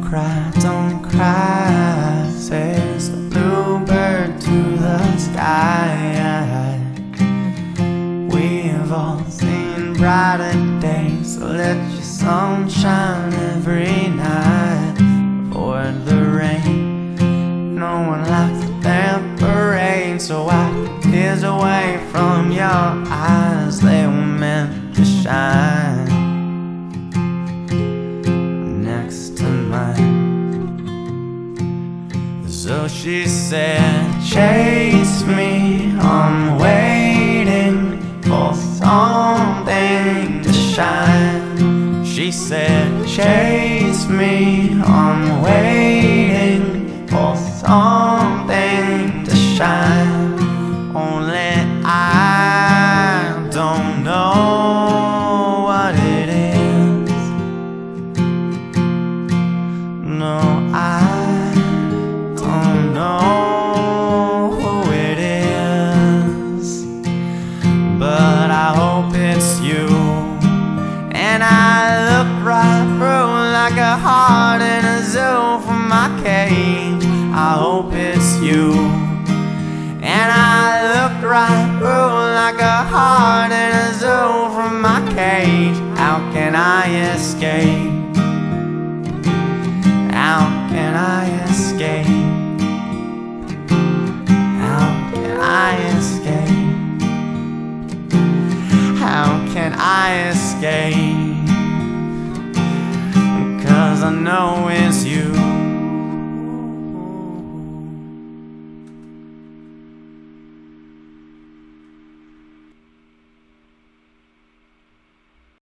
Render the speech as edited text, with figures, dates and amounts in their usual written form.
don't cry, says the bluebird to the sky. We've all seen brighter days, so let your sun shine every night. Avoid the rain, no one likes a damp parade, so wipe the tears away from your eyes, they were meant to shine next to mine. So she said, chase me, I'm waiting for something to shine. She said, chase me, I'm waiting for something to shine. Only I don't know what it is. No, I don't know who it is, but I hope it's you. And I look right through like a heart in a zoo from my cage. I hope it's you. And I look right through like a heart in a zoo from my cage. How can I escape? How can I escape? How can I escape? How can I escape? 'Cause I know it's you.